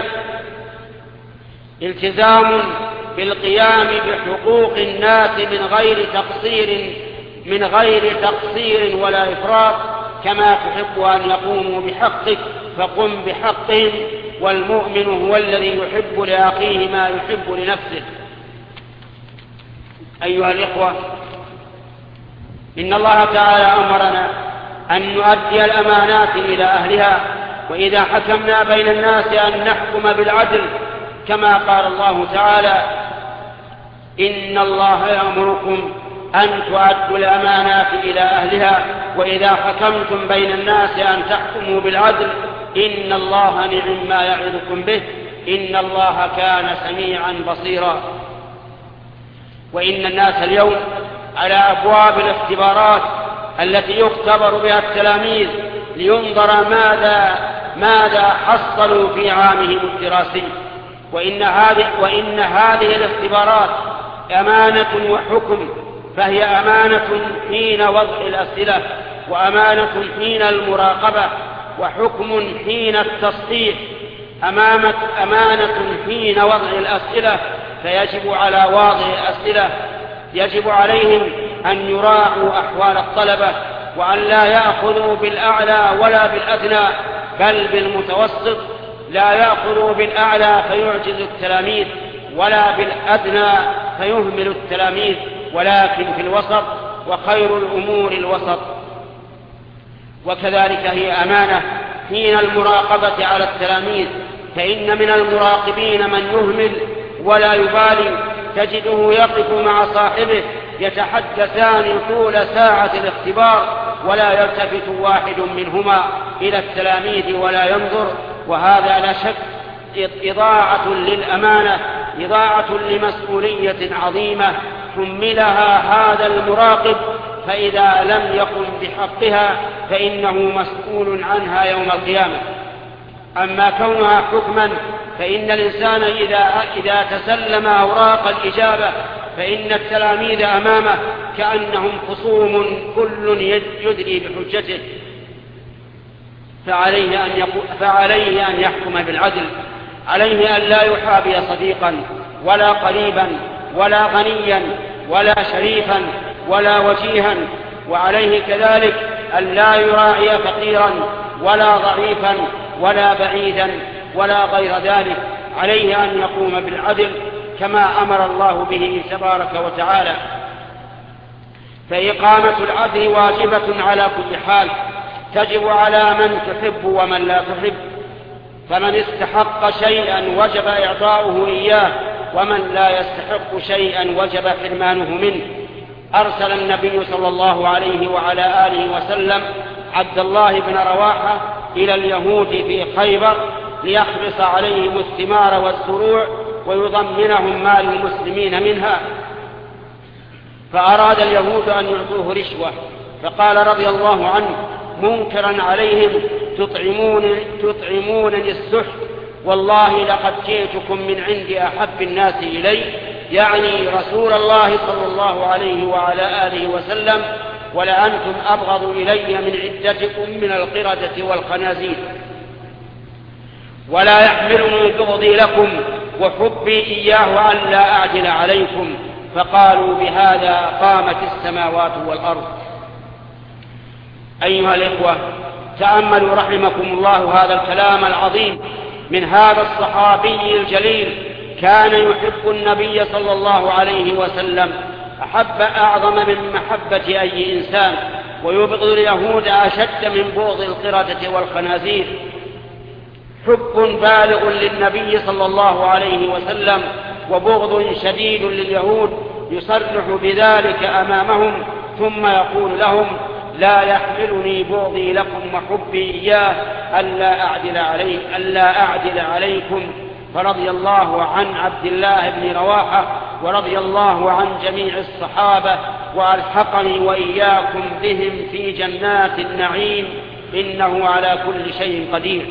التزام بالقيام بحقوق الناس من غير تقصير من غير تقصير ولا إفراط، كما تحب أن يقوموا بحقك فقم بحقهم، والمؤمن هو الذي يحب لأخيه ما يحب لنفسه. أيها الإخوة، إن الله تعالى أمرنا أن نؤدي الأمانات إلى أهلها، وإذا حكمنا بين الناس أن نحكم بالعدل، كما قال الله تعالى: إن الله يأمركم أن تؤدوا الأمانات إلى أهلها وإذا حكمتم بين الناس أن تحكموا بالعدل إن الله نعم ما يعظكم به إن الله كان سميعا بصيرا. وإن الناس اليوم على أبواب الاختبارات التي يختبر بها التلاميذ لينظر ماذا ماذا حصلوا في عامهم الدراسي. وإن هذه, وإن هذه الاختبارات أمانة وحكم، فهي أمانة حين وضع الأسئلة، وأمانة حين المراقبة، وحكم حين التصحيح. أمامة أمانة حين وضع الأسئلة، فيجب على واضع الأسئلة يجب عليهم أن يراعوا أحوال الطلبة، وأن لا يأخذوا بالأعلى ولا بالأدنى بل بالمتوسط، لا يأخذ بالأعلى فيعجز التلاميذ، ولا بالأدنى فيهمل التلاميذ، ولكن في الوسط، وخير الأمور الوسط. وكذلك هي أمانة حين المراقبة على التلاميذ، فإن من المراقبين من يهمل ولا يبالي، تجده يقف مع صاحبه يتحدثان طول ساعة الاختبار ولا يلتفت واحد منهما إلى التلاميذ ولا ينظر، وهذا لا شك إضاعة للأمانة، إضاعة لمسؤولية عظيمة حملها هذا المراقب، فإذا لم يقم بحقها فإنه مسؤول عنها يوم القيامة. أما كونها حكما فإن الإنسان إذا, إذا تسلم أوراق الإجابة فإن التلاميذ أمامه كأنهم خصوم كل يدري بحجته، فعليه أن, فعليه أن يحكم بالعدل، عليه أن لا يحابي صديقا ولا قريبا ولا غنيا ولا شريفا ولا وجيها، وعليه كذلك أن لا يراعي فقيرا ولا ضعيفا ولا بعيدا ولا غير ذلك، عليه أن يقوم بالعدل كما أمر الله به تبارك وتعالى. فإقامة العدل واجبة على كل حال، تجب على من تحب ومن لا تحب، فمن استحق شيئا وجب إعطاؤه إياه، ومن لا يستحق شيئا وجب حرمانه منه. أرسل النبي صلى الله عليه وعلى آله وسلم عبد الله بن رواحة إلى اليهود في خيبر ليحرص عليهم الثمار والزروع ويضمنهم مال المسلمين منها، فأراد اليهود أن يعطوه رشوة، فقال رضي الله عنه منكرا عليهم تطعمون تطعمونني السحت، والله لقد جئتكم من عند أحب الناس إلي، يعني رسول الله صلى الله عليه وعلى آله وسلم، ولأنتم أبغض إلي من عدتكم من القردة والخنازير، ولا يحملني بغضي لكم وحبي إياه أن لا أعدل عليكم. فقالوا بهذا قامت السماوات والأرض. أيها الإخوة، تأملوا رحمكم الله هذا الكلام العظيم من هذا الصحابي الجليل، كان يحب النبي صلى الله عليه وسلم أحب أعظم من محبة أي إنسان، ويبغض اليهود أشد من بغض القردة والخنازير، حب بالغ للنبي صلى الله عليه وسلم وبغض شديد لليهود، يصرح بذلك أمامهم ثم يقول لهم لا يحملني بغضي لكم وحبي إياه ألا أعدل, علي ألا أعدل عليكم. فرضي الله عن عبد الله بن رواحة ورضي الله عن جميع الصحابة، وألحقني وإياكم بهم في جنات النعيم، إنه على كل شيء قدير.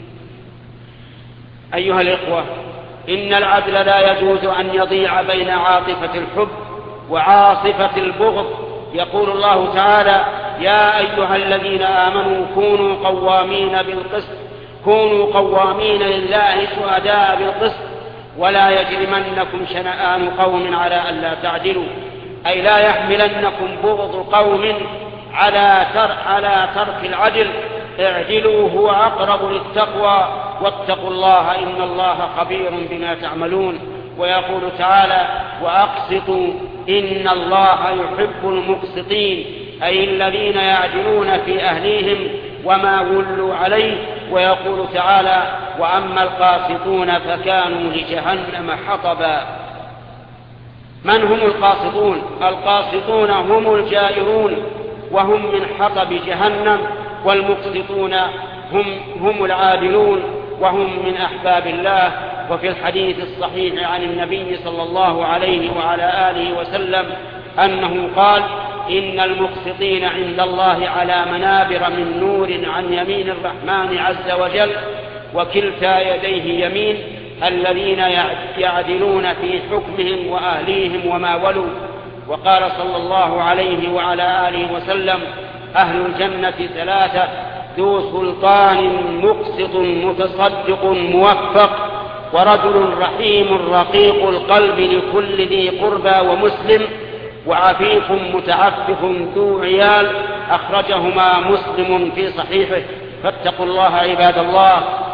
أيها الإخوة، إن العدل لا يجوز أن يضيع بين عاطفة الحب وعاصفة البغض. يقول الله تعالى يا أيها الذين آمنوا كونوا قوامين بالقسط كونوا قوامين لله شهداء بالقسط ولا يجرمنكم شنآن قوم على ألا تعدلوا، أي لا يحملنكم بغض قوم على ترك, على ترك العدل، اعدلوا هو أقرب للتقوى واتقوا الله إن الله خبير بما تعملون. ويقول تعالى وأقسطوا إن الله يحب المقسطين، أي الذين يعدلون في أهليهم وما ولوا عليه. ويقول تعالى وأما القاسطون فكانوا لجهنم حطبا. من هم القاسطون؟ القاسطون هم الجائرون وهم من حطب جهنم، والمقسطون هم, هم العادلون وهم من أحباب الله. وفي الحديث الصحيح عن النبي صلى الله عليه وعلى آله وسلم أنه قال إن المقسطين عند الله على منابر من نور عن يمين الرحمن عز وجل، وكلتا يديه يمين، الذين يعدلون في حكمهم وأهليهم وما ولوا. وقال صلى الله عليه وعلى آله وسلم أهل الجنة ثلاثة: ذو سلطان مقسط متصدق موفق، ورجل رحيم رقيق القلب لكل ذي قربى ومسلم، وعفيف متعفف ذو عيال. أخرجهما مسلم في صحيحه. فاتقوا الله عباد الله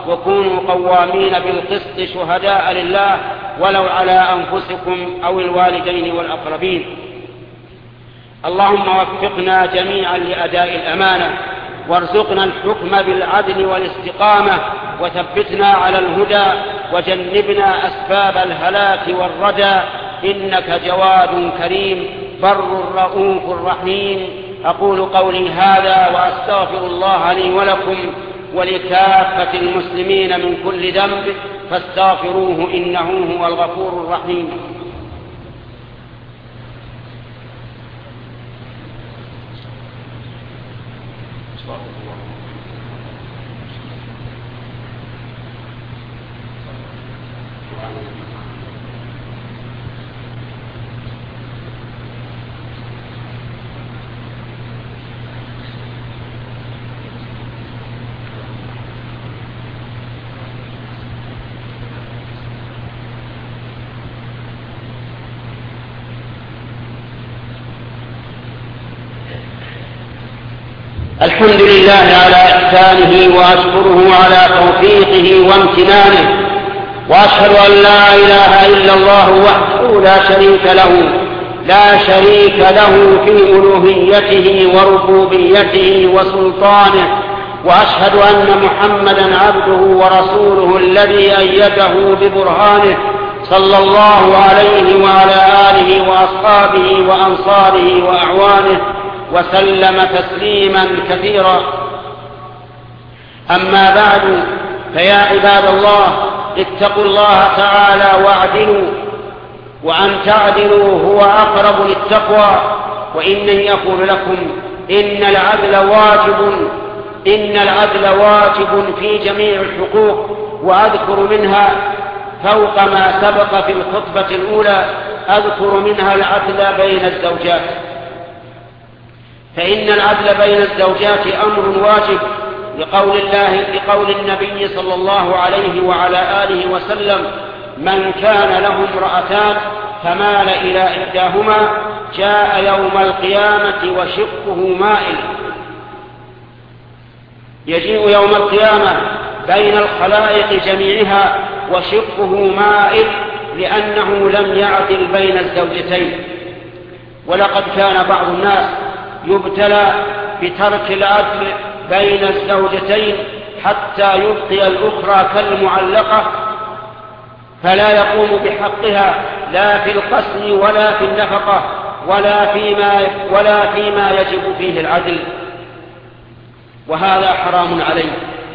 وكونوا قوامين بالقسط شهداء لله ولو على أنفسكم أو الوالدين والأقربين. اللهم وفقنا جميعا لأداء الأمانة، وارزقنا الحكم بالعدل والاستقامة، وثبتنا على الهدى، وجنبنا أسباب الهلاك والردى، إنك جواد كريم بر رؤوف رحيم. أقول قولي هذا وأستغفر الله لي ولكم ولكافة المسلمين من كل ذنب فاستغفروه إنه هو الغفور الرحيم. الحمد لله على إحسانه، وأشكره على توفيقه وامتنانه، وأشهد أن لا إله إلا الله وحده لا شريك له لا شريك له في ألوهيته وربوبيته وسلطانه، وأشهد أن محمدا عبده ورسوله الذي أيده ببرهانه صلى الله عليه وعلى آله وأصحابه وأنصاره وأعوانه وسلم تسليما كثيرا. أما بعد، فيا عباد الله، اتقوا الله تعالى واعدلوا، وأن تعدلوا هو أقرب للتقوى. وإنني أقول لكم إن العدل واجب إن العدل واجب في جميع الحقوق، وأذكر منها فوق ما سبق في الخطبة الأولى، أذكر منها العدل بين الزوجات. فإن العدل بين الزوجات أمر واجب لقول الله لقول النبي صلى الله عليه وعلى آله وسلم: من كان له امرأتان فمال إلى إحداهما جاء يوم القيامة وشقه مائل. يجيء يوم القيامة بين الخلائق جميعها وشقه مائل، لأنه لم يعدل بين الزوجتين. ولقد كان بعض الناس يبتلى بترك العدل بين الزوجتين حتى يبقي الأخرى كالمعلقة، فلا يقوم بحقها لا في القسم ولا في النفقة ولا فيما, ولا فيما يجب فيه العدل، وهذا حرام عليه.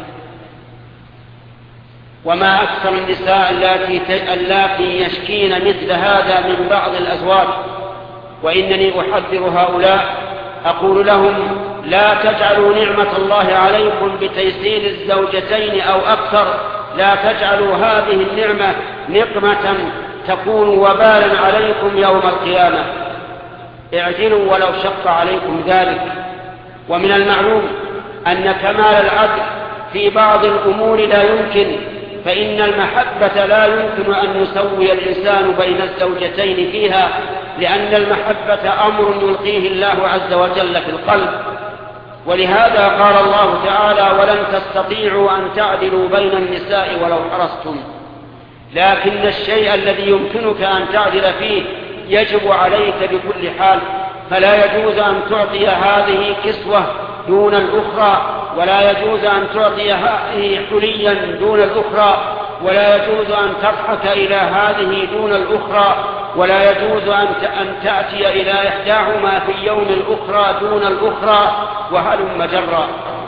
وما أكثر النساء اللاتي يشكين مثل هذا من بعض الأزواج. وإنني أحذر هؤلاء، أقول لهم: لا تجعلوا نعمة الله عليكم بتيسير الزوجتين أو أكثر، لا تجعلوا هذه النعمة نقمة تكون وبالا عليكم يوم القيامة. اعدلوا ولو شق عليكم ذلك. ومن المعلوم أن كمال العدل في بعض الأمور لا يمكن، فإن المحبة لا يمكن أن يسوي الإنسان بين الزوجتين فيها، لأن المحبة أمر يلقيه الله عز وجل في القلب. ولهذا قال الله تعالى: ولن تستطيعوا أن تعدلوا بين النساء ولو حرصتم. لكن الشيء الذي يمكنك أن تعدل فيه يجب عليك بكل حال، فلا يجوز أن تعطي هذه كسوة دون الأخرى، ولا يجوز أن تعطي هذه حليا دون الأخرى، ولا يجوز أن تضحك إلى هذه دون الأخرى، ولا يجوز أن تأتي إلى إحداهما في يوم الأخرى دون الأخرى، وهلم جرا.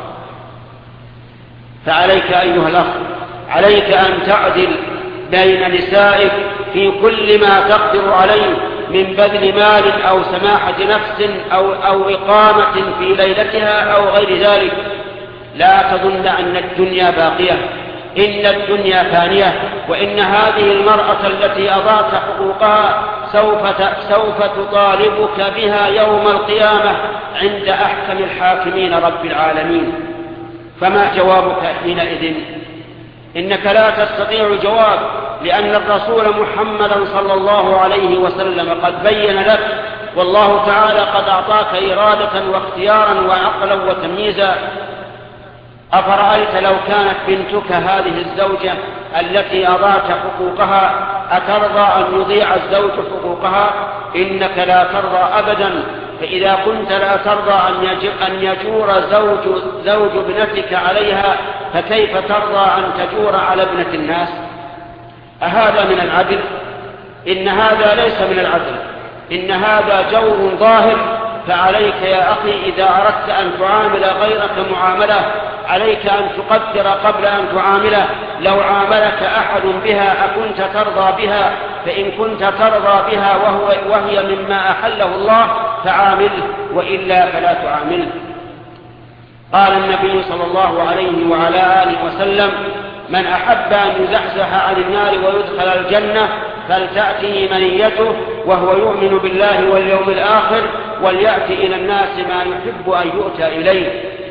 فعليك أيها الأخ، عليك أن تعدل بين نسائك في كل ما تقدر عليه من بذل مال أو سماحة نفس أو, أو إقامة في ليلتها أو غير ذلك. لا تظن أن الدنيا باقية، إن الدنيا فانية، وإن هذه المرأة التي أضاعت حقوقها سوف, سوف تطالبك بها يوم القيامة عند أحكم الحاكمين رب العالمين. فما جوابك حينئذ؟ إنك لا تستطيع الجواب، لأن الرسول محمدا صلى الله عليه وسلم قد بين لك، والله تعالى قد أعطاك إرادة واختيارا وعقلا وتمييزا. أفرأيت لو كانت بنتك هذه الزوجة التي أضاعت حقوقها أترضى أن يضيع الزوج حقوقها؟ إنك لا ترضى أبدا. فإذا كنت لا ترضى أن يجور زوج, زوج ابنتك عليها، فكيف ترضى أن تجور على ابنة الناس؟ أهذا من العدل؟ إن هذا ليس من العدل، إن هذا جور ظاهر. فعليك يا أخي إذا أردت أن تعامل غيرك معاملة عليك أن تقدر قبل أن تعامله. لو عاملك أحد بها أكنت ترضى بها؟ فإن كنت ترضى بها وهو وهي مما أحله الله فعامله، وإلا فلا تعامله. قال النبي صلى الله عليه وعلى آله وسلم: من أحب أن يزحزح عن النار ويدخل الجنة فلتأته منيته وهو يؤمن بالله واليوم الآخر وليأتي إلى الناس ما يحب أن يؤتى إليه.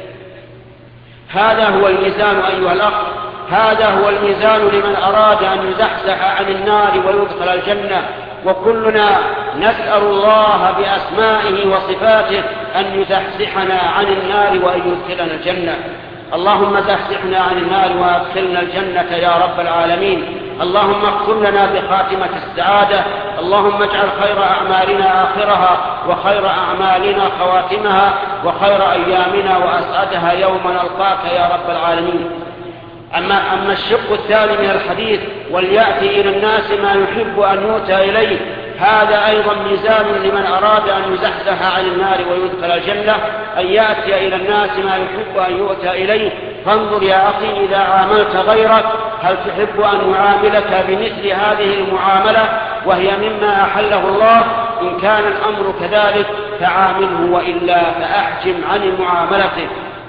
هذا هو الميزان أيها الأخ، هذا هو الميزان لمن أراد أن يزحزح عن النار ويدخل الجنة. وكلنا نسأل الله بأسمائه وصفاته أن يزحزحنا عن النار وأن يدخلنا الجنة. اللهم زحزحنا عن النار وادخلنا الجنة يا رب العالمين. اللهم اختم لنا بخاتمة السعادة. اللهم اجعل خير أعمالنا آخرها وخير أعمالنا خواتمها وخير أيامنا وأسعدها يوم نلقاك يا رب العالمين. أما, أما الشق الثاني من الحديث: وليأتي إلى الناس ما يحب أن يؤتى إليه، هذا أيضا ميزان لمن أراد أن يزحزح عن النار ويدخل الجنة، أن يأتي إلى الناس ما يحب أن يؤتى إليه. فانظر يا أخي إذا عاملت غيرك هل تحب أن يعاملك بمثل هذه المعاملة وهي مما أحله الله؟ إن كان الأمر كذلك فعامله، وإلا فأحجم عن معاملته.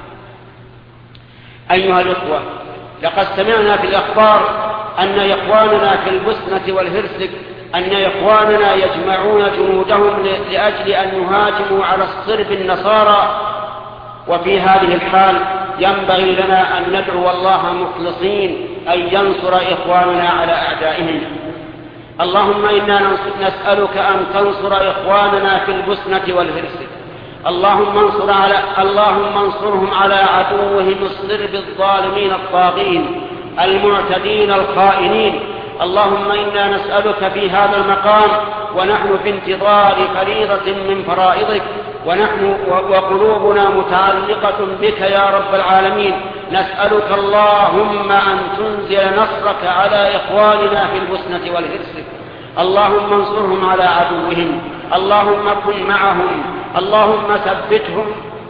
أيها الإخوة، لقد سمعنا في الأخبار أن إخواننا في البوسنة والهرسك أن إخواننا يجمعون جنودهم لأجل أن يهاجموا على الصرب النصارى. وفي هذه الحال ينبغي لنا أن ندعو الله مخلصين أن ينصر إخواننا على أعدائهم. اللهم إنا نسألك أن تنصر إخواننا في البوسنة والهرسك. اللهم انصر على اللهم انصرهم على عدوهم الصرب الظالمين الطاغين المعتدين الخائنين. اللهم إنا نسألك في هذا المقام ونحن في انتظار فريضة من فرائضك ونحن وقلوبنا متعلقة بك يا رب العالمين، نسألك اللهم أن تنزل نصرك على إخواننا في البوسنة والهرسك. اللهم انصرهم على عدوهم، اللهم كن معهم، اللهم ثبتهم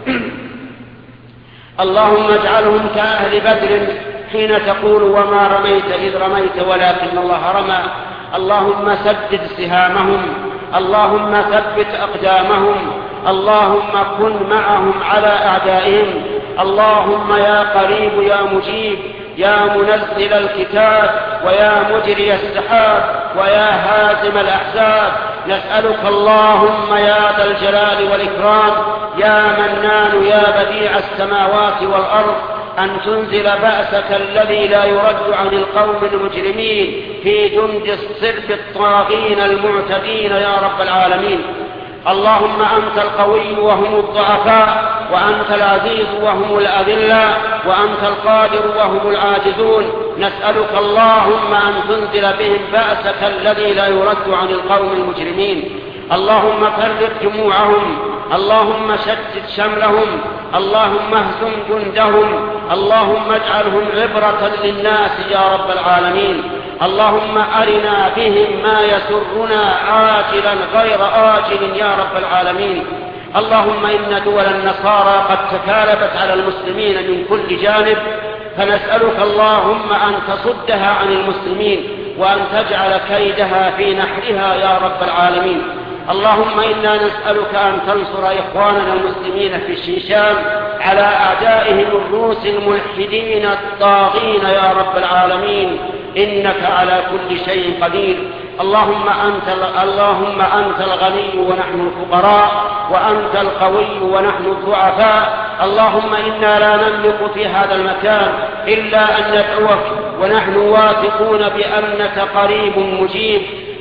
اللهم اجعلهم كأهل بدر حين تقول وما رميت إذ رميت ولكن الله رمى. اللهم سدد سهامهم، اللهم ثبت أقدامهم، اللهم كن معهم على أعدائهم. اللهم يا قريب يا مجيب يا منزل الكتاب ويا مجري السحاب ويا هازم الأحزاب، نسألك اللهم يا ذا الجلال والإكرام يا منان يا بديع السماوات والأرض أن تنزل بأسك الذي لا يرد عن القوم المجرمين في جند الصرب الطاغين المعتدين يا رب العالمين. اللهم أنت القوي وهم الضعفاء، وأنت العزيز وهم الأذلاء، وأنت القادر وهم العاجزون. نسألك اللهم أن تنزل بهم بأسك الذي لا يرد عن القوم المجرمين. اللهم فرق جموعهم، اللهم شتت شملهم، اللهم اهزم جندهم، اللهم اجعلهم عبرة للناس يا رب العالمين. اللهم أرنا بهم ما يسرنا عاجلا غير آجل يا رب العالمين. اللهم إن دول النصارى قد تكالبت على المسلمين من كل جانب، فنسألك اللهم أن تصدها عن المسلمين وأن تجعل كيدها في نحرها يا رب العالمين. اللهم إنا نسألك أن تنصر إخواننا المسلمين في الشيشان على أعدائهم الروس الملحدين الطاغين يا رب العالمين، إنك على كل شيء قدير. اللهم أنت, اللهم أنت الغني ونحن الفقراء، وأنت القوي ونحن الضعفاء. اللهم إنا لا نملك في هذا المكان إلا أن ندعوك ونحن واثقون بأنك قريب مجيب.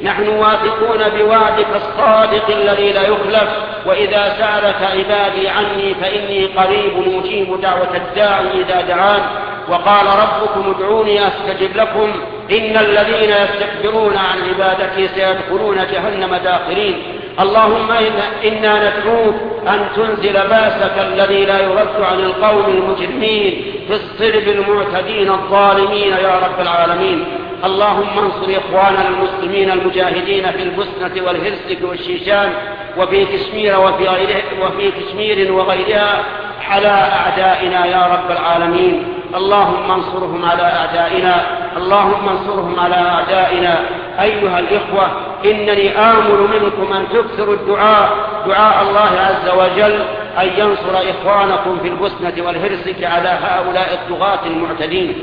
نحن واثقون بوعدك الصادق الذي لا يخلف، وإذا سألك عبادي عني فإني قريب مجيب دعوة الداعي إذا دعان. وقال ربكم ادعوني أستجب لكم إن الذين يستكبرون عن عبادتي سيدخلون جهنم داخرين. اللهم إنا ندعوك أن تنزل باسك الذي لا يرد عن القوم المجرمين في الصلب المعتدين الظالمين يا رب العالمين. اللهم انصر إخواننا المسلمين المجاهدين في البوسنة والهرسك والشيشان وفي كشمير وفي, وفي كشمير وغيرها على أعدائنا يا رب العالمين. اللهم انصرهم على أعدائنا اللهم انصرهم على أعدائنا. أيها الإخوة، إنني آمل منكم أن تكثروا الدعاء دعاء الله عز وجل أن ينصر إخوانكم في البوسنة والهرسك على هؤلاء الطغاة المعتدين.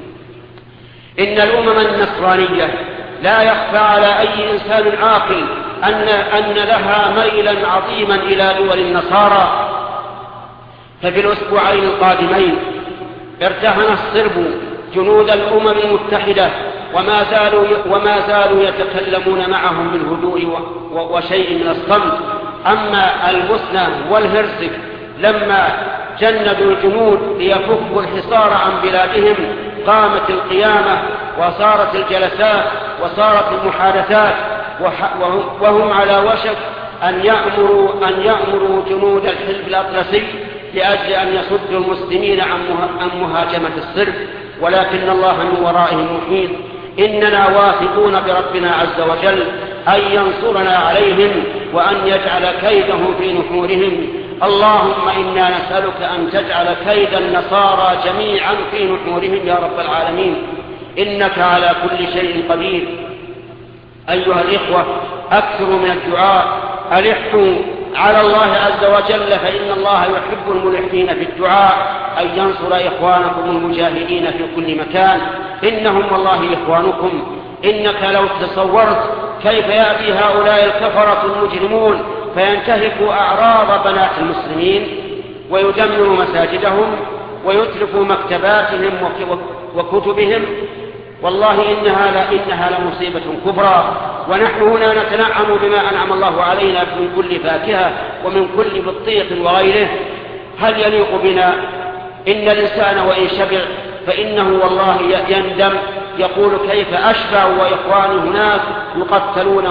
إن الأمم النصرانية لا يخفى على أي إنسان عاقل أن, أن لها ميلا عظيما إلى دول النصارى. ففي الأسبوعين القادمين ارتهن الصرب جنود الأمم المتحدة وما زالوا, وما زالوا يتكلمون معهم بالهدوء وشيء من الصمت. أما البوسنة والهرسك لما جندوا الجنود ليفكوا الحصار عن بلادهم قامت القيامة وصارت الجلسات وصارت المحادثات، وهم على وشك أن يأمروا, أن يأمروا جنود الحزب الأطلسي لأجل أن يصدوا المسلمين عن مهاجمة الصرب، ولكن الله من ورائهم محيط. إننا واثقون بربنا عز وجل أن ينصرنا عليهم وأن يجعل كيدهم في نحورهم. اللهم إنا نسألك أن تجعل كيد النصارى جميعا في نحورهم يا رب العالمين، إنك على كل شيء قدير. أيها الإخوة، أكثروا من الدعاء، ألحوا على الله عز وجل فإن الله يحب الملحين في الدعاء أن ينصر إخوانكم المجاهدين في كل مكان، إنهم والله إخوانكم. إنك لو تصورت كيف يأتي هؤلاء الكفرة المجرمون فينتهكوا أعراض بنات المسلمين ويدمروا مساجدهم ويتركوا مكتباتهم وكتبهم، والله إنها, لا إنها لمصيبة كبرى. ونحن هنا نتنعم بما أنعم الله علينا من كل فاكهة ومن كل بطيخ وغيره، هل يليق بنا؟ إن الإنسان وإن شبع فإنه والله يندم، يقول كيف أشبع وإخواني هناك يقتلون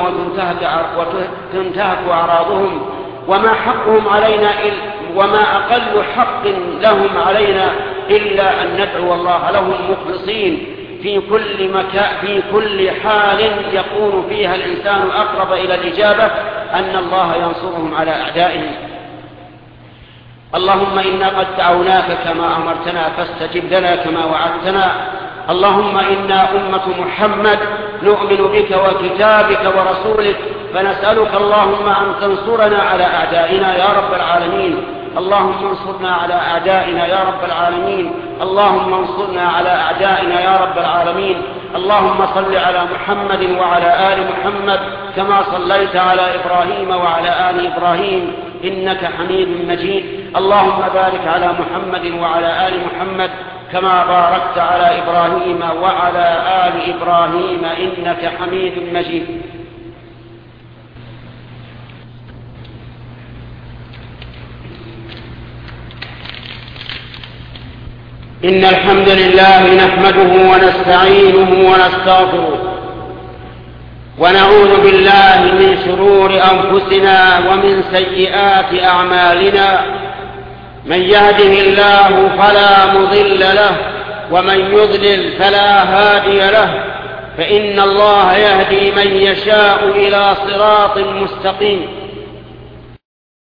وتنتهك أعراضهم، وما حقهم علينا وما أقل حق لهم علينا إلا أن ندعو الله لهم مخلصين في كل مكان في كل حال يكون فيها الإنسان أقرب إلى الإجابة أن الله ينصرهم على أعدائهم. اللهم إنا قد دعوناك كما أمرتنا فاستجب لنا كما وعدتنا. اللهم إنا أمة محمد نؤمن بك وكتابك ورسولك، فنسألك اللهم أن تنصرنا على أعدائنا يا رب العالمين. اللهم انصرنا على أعدائنا يا رب العالمين. اللهم انصرنا على أعدائنا يا رب العالمين. اللهم صل على محمد وعلى آل محمد كما صليت على إبراهيم وعلى آل إبراهيم إنك حميد مجيد. اللهم بارك على محمد وعلى آل محمد كما باركت على إبراهيم وعلى آل إبراهيم إنك حميد مجيد. إن الحمد لله نحمده ونستعينه ونستغفره ونعوذ بالله من شرور أنفسنا ومن سيئات أعمالنا. من يهده الله فلا مضل له ومن يضلل فلا هادي له، فإن الله يهدي من يشاء إلى صراط مستقيم.